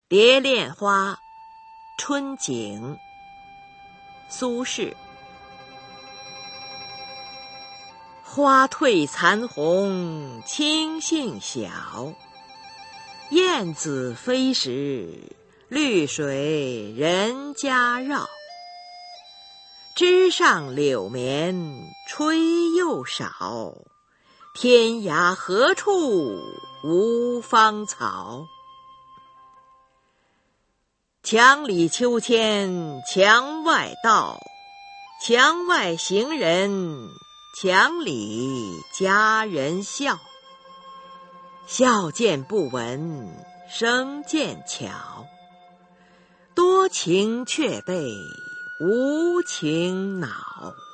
蝶恋花·春景，苏轼。花褪残红青杏小，燕子飞时绿水人家绕。枝上柳绵吹又少，天涯何处无芳草。墙里秋千墙外道，墙外行人墙里佳人笑。笑渐不闻声渐悄，多情却被无情恼。